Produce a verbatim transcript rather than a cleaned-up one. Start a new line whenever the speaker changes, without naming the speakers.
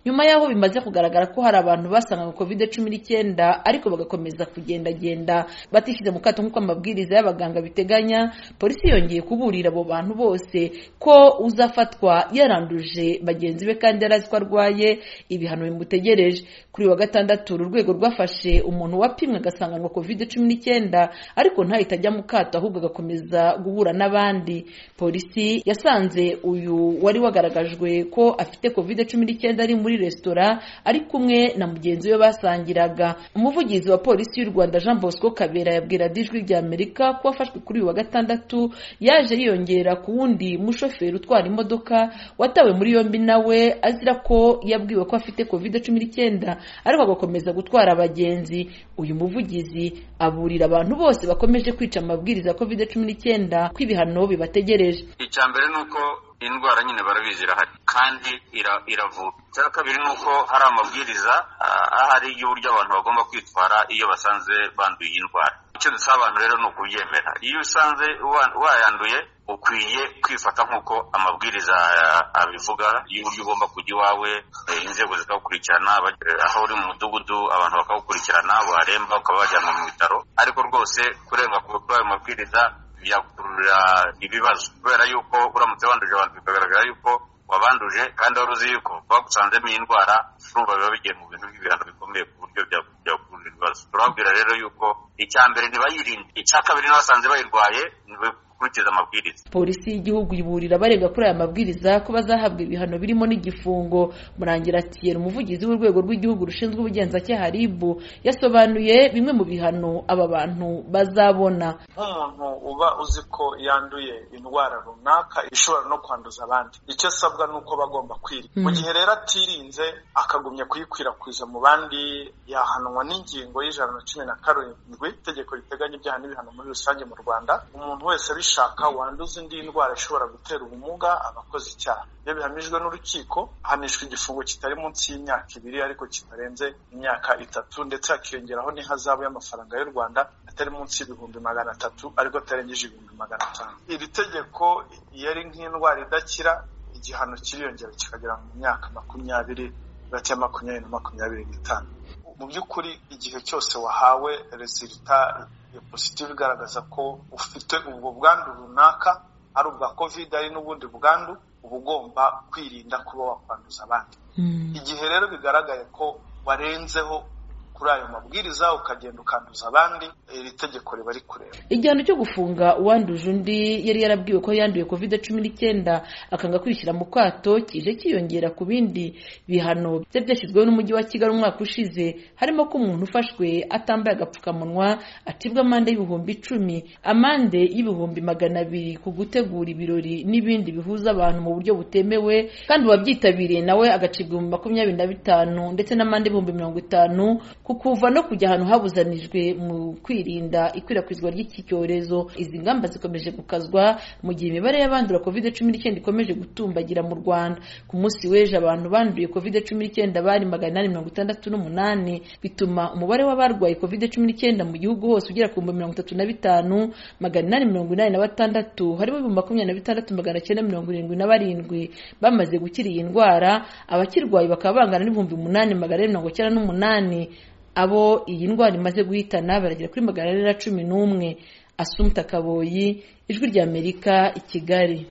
nyuma yaho bimaze kugaragara ko hari abantu basanganywe covid cumi n'icyenda ariko bagakomeza kugendagenda batishyize mu kato nk'uko amabwiriza y'abaganga biteganya. Polisi yongeye kuburira abo bantu bose ko uzafatwa yaranduje bagenzi be kandi yarazi ko arwaye ibihano bimutegereje. Kuri wa gatandatu uru rwego rwafashe umuntu wapimwe agasanganywa covid cumi n'icyenda ariko ntahita ajya mu kato ahubwo agakomeza guhura n'abandi. Polisi yasanze uyu wari wagaragajwe ko afite covid cumi n'icyenda ari muri resitora ari kumwe na mugenzi we basangiraga. Umuvugizi wa polisi y'u Rwanda Jean Bosco Kabera yabwira Ijwi rya Amerika ko wafashwe kuri uyu wa gatandatu yaje yiyongera ku wundi mushoferi utwara imodoka watawe muri yombi nawe azira ko yabwiwe ko afite covid cumi n'icyenda ariko agakomeza gutwara abagenzi. Uyu muvugizi aburira abantu bose bakomeje kwica amabwiriza ya covid cumi n'icyenda ko ibihano bibategereje.
Icyambere nuko indwara nyine barabizi irahari kandi iravura. Icya kabiri nuko hari amabwiriza ahari y'uburyo abantu bagomba kwitwara iyo basanze banduye iyi ndwara. Icyo dusaba abantu rero ni ukubyemera. Iyo usanze wayanduye ukwiye kwifata nk'uko amabwiriza abivuga y'uburyo ugomba kujya iwawe, inzego zikagukurikirana, aho uri mu mudugudu abantu bakagukurikirana, waremba ukaba wajyanwa mu bitaro. Ariko rwose kurenga kuri ayo mabwiriza byakurura ibibazo kubera yuko uramutse wanduje abantu bikagaragara yuko wabanduje kandi wari uzi yuko bagusanzemo iyi ndwara, urumva biba bigiye mu bintu by'ibihano bikomeye ku buryo byakurura ibibazo. Turababwira rero yuko icya mbere ntibayirinde, icya kabiri n'abasanze bayirwaye gukurikiza amabwiriza.
Polisi y'igihugu iburira abarenga kuri aya mabwiriza ko bazahabwa ibihano birimo n'igifungo. Murangira Thierry, umuvugizi w'urwego rw'igihugu rushinzwe ubugenzacyaha R I B, yasobanuye bimwe mu bihano aba bantu bazabona.
Nk'umuntu uba uzi ko yanduye indwara runaka ishobora no kwanduza abandi, icyo asabwa ni uko bagomba kwirinda. Mu gihe rero atirinze akagumya kuyikwirakwiza mu bandi, yahanwa n'ingingo y'ijana na cumi na karindwi itegeko riteganya ibyaha n'ibihano muri rusange mu Rwanda. Umuntu wese bishaka wanduza indi ndwara ishobora gutera ubumuga abakoze icyaha, iyo bihamijwe n'urukiko ahanishwa igifungo kitari munsi y'imyaka ibiri ariko kitarenze imyaka itatu, ndetse hakiyongeraho n'ihazabu y'amafaranga y'u Rwanda atari munsi y'ibihumbi magana atatu ariko atarengeje ibihumbi magana atanu. Iri tegeko iyo ari nk'indwara idakira, igihano kiriyongera kikagera mu myaka makumyabiri hagati ya makumyabiri na makumyabiri n'itanu. Mu by'ukuri igihe cyose wahawe resulta ya positive igaragaza ko ufite ubwo bwandu runaka, ari ubwa covid ari n'ubundi bwandu, uba ugomba kwirinda kuba wakwanduza abandi. Mm. Igihe rero bigaragaye ko warenzeho kuri ayo mabwiriza ukagenda ukanduza abandi, iri tegeko riba rikureba.
Igihano cyo gufunga uwanduje undi yari yarabwiwe ko yanduye covid cumi n'icyenda akanga kwishyira mu kato kije kiyongera ku bindi bihano byari byashyizweho n'umujyi wa Kigali umwaka ushize, harimo ko umuntu ufashwe atambaye agapfukamunwa acibwa amande y'ibihumbi icumi, amande y'ibihumbi magana abiri ku gutegura ibirori n'ibindi bihuza abantu mu buryo butemewe, kandi uwabyitabiriye nawe agacibwa ibihumbi makumyabiri na bitanu ndetse n'amande y'ibihumbi mirongo itanu kukuva no kujya ahantu habuzanijwe mu kwirinda ikwirakwizwa ry'iki cyorezo. Izi ngamba zikomeje gukazwa mu gihe imibare y'abandura covid cumi n'icyenda ikomeje gutumbagira mu Rwanda. Ku munsi w'ejo abantu banduye covid cumi n'icyenda bari magana inani mirongo itandatu n'umunani, bituma umubare w'abarwaye covid cumi n'icyenda mu gihugu hose ugera ku mirongo itatu na bitanu magana inani mirongo inani na batandatu, harimo ibihumbi makumyabiri na bitandatu magana cyenda mirongo irindwi na barindwi bamaze gukira iyi ndwara. Abakirwaye bakaba bangana n'ibihumbi umunani magana mirongo cyenda n'umunani. Abo iyi ndwara imaze guhitana baragera kuri magana ane na cumi n'umwe. Assumpta Kaboyi, Ijwi ry'Amerika, i Kigali.